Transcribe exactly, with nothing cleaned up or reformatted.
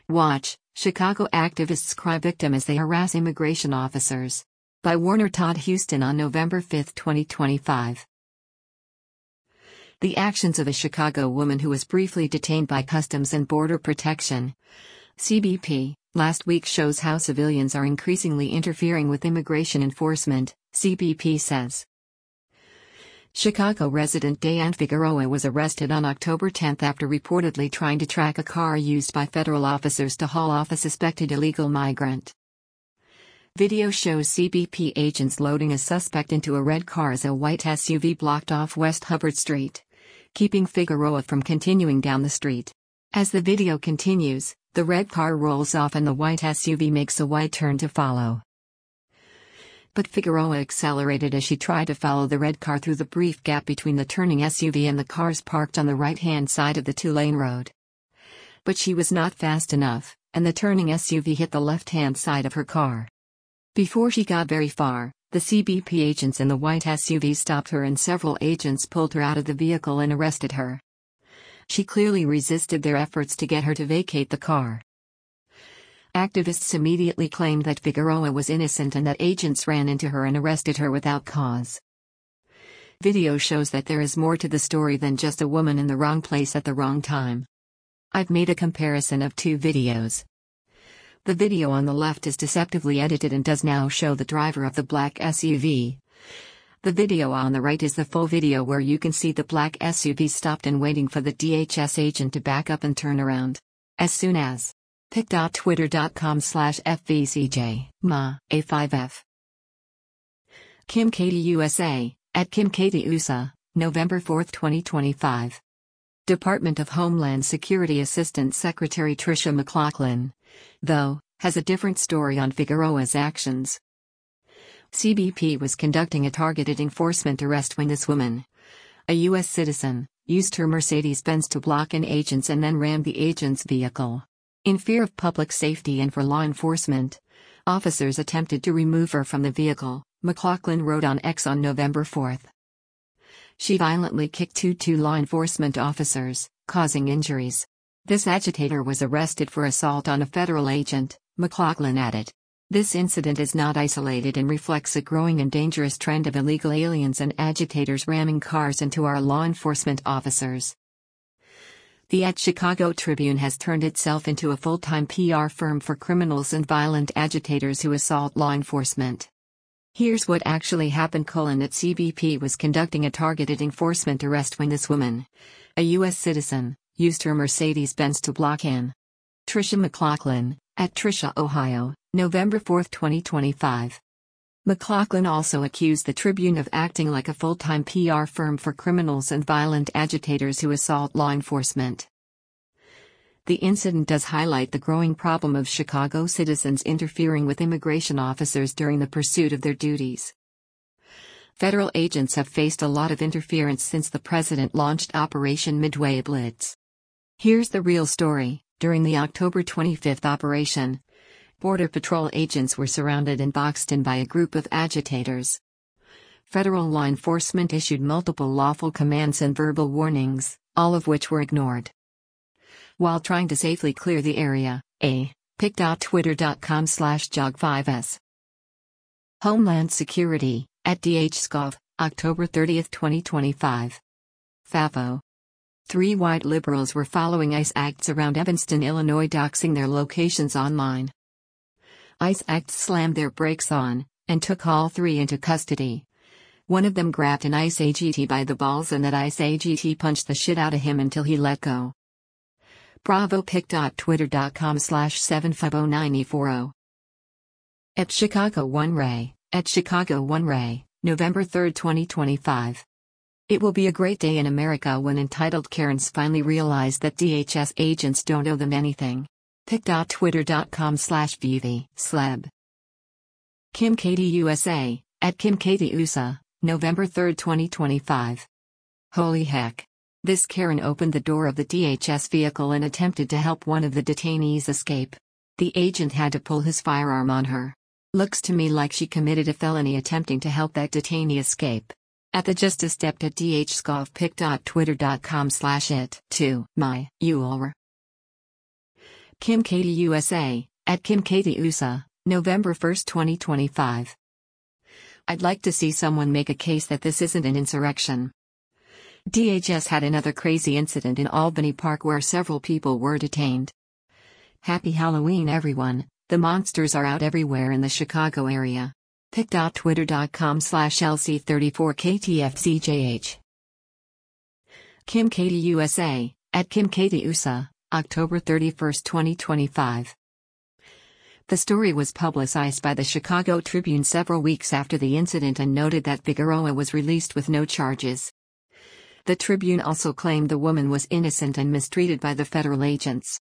Watch, Chicago activists cry victim as they harass immigration officers. By Warner Todd Houston on November fifth, twenty twenty-five. The actions of a Chicago woman who was briefly detained by Customs and Border Protection (C B P) last week shows how civilians are increasingly interfering with immigration enforcement, C B P says. Chicago resident Diane Figueroa was arrested on October tenth after reportedly trying to track a car used by federal officers to haul off a suspected illegal migrant. Video shows C B P agents loading a suspect into a red car as a white S U V blocked off West Hubbard Street, keeping Figueroa from continuing down the street. As the video continues, the red car rolls off and the white S U V makes a wide turn to follow. But Figueroa accelerated as she tried to follow the red car through the brief gap between the turning S U V and the cars parked on the right-hand side of the two-lane road. But she was not fast enough, and the turning S U V hit the left-hand side of her car. Before she got very far, the C B P agents in the white S U V stopped her and several agents pulled her out of the vehicle and arrested her. She clearly resisted their efforts to get her to vacate the car. Activists immediately claimed that Figueroa was innocent and that agents ran into her and arrested her without cause. Video shows that there is more to the story than just a woman in the wrong place at the wrong time. I've made a comparison of two videos. The video on the left is deceptively edited and does now show the driver of the black S U V. The video on the right is the full video where you can see the black S U V stopped and waiting for the D H S agent to back up and turn around. As soon as pic dot twitter dot com slash F V C J, M A, A five F. Kim Katie U S A, at Kim Katie U S A, November fourth, twenty twenty-five. Department of Homeland Security Assistant Secretary Tricia McLaughlin, though, has a different story on Figueroa's actions. C B P was conducting a targeted enforcement arrest when this woman, a U S citizen, used her Mercedes-Benz to block in agents and then rammed the agent's vehicle. In fear of public safety and for law enforcement, officers attempted to remove her from the vehicle, McLaughlin wrote on X on November fourth. She violently kicked two two law enforcement officers, causing injuries. This agitator was arrested for assault on a federal agent, McLaughlin added. This incident is not isolated and reflects a growing and dangerous trend of illegal aliens and agitators ramming cars into our law enforcement officers. The At Chicago Tribune has turned itself into a full-time P R firm for criminals and violent agitators who assault law enforcement. Here's what actually happened: colon at C B P was conducting a targeted enforcement arrest when this woman, a U S citizen, used her Mercedes-Benz to block in. Tricia McLaughlin, at Tricia, Ohio, November fourth, twenty twenty-five. McLaughlin also accused the Tribune of acting like a full-time P R firm for criminals and violent agitators who assault law enforcement. The incident does highlight the growing problem of Chicago citizens interfering with immigration officers during the pursuit of their duties. Federal agents have faced a lot of interference since the president launched Operation Midway Blitz. Here's the real story. During the October twenty-fifth operation, Border Patrol agents were surrounded and boxed in by a group of agitators. Federal law enforcement issued multiple lawful commands and verbal warnings, all of which were ignored. While trying to safely clear the area, a pic dot twitter dot com slash jog five s. Homeland Security, at D H S C O V, October thirtieth, twenty twenty-five. F A F O. Three white liberals were following ICE acts around Evanston, Illinois, doxing their locations online. ICE acts slammed their brakes on, and took all three into custody. One of them grabbed an ICE agent by the balls and that ICE agent punched the shit out of him until he let go. Bravo pic dot twitter dot com slash seven five zero nine four zero. At Chicago One Ray, at Chicago One Ray, November third, twenty twenty-five. It will be a great day in America when entitled Karens finally realize that D H S agents don't owe them anything. pic dot twitter dot com slash V V, sleb. Kim Katie U S A, at Kim Katie U S A, November third, twenty twenty-five. Holy heck. This Karen opened the door of the D H S vehicle and attempted to help one of the detainees escape. The agent had to pull his firearm on her. Looks to me like she committed a felony attempting to help that detainee escape. At the just a step at D H S C O V pic dot twitter dot com slash it, to, my, U L R. Kim Katie U S A, at Kim Katie U S A, November first twenty twenty-five. I'd like to see someone make a case that this isn't an insurrection. D H S had another crazy incident in Albany Park where several people were detained. Happy Halloween, everyone. The monsters are out everywhere in the Chicago area. pic dot twitter dot com slash L C thirty-four K T F C J H. Kim Katie U S A, at Kim Katie U S A, October thirty-first twenty twenty-five. The story was publicized by the Chicago Tribune several weeks after the incident and noted that Figueroa was released with no charges. The Tribune also claimed the woman was innocent and mistreated by the federal agents.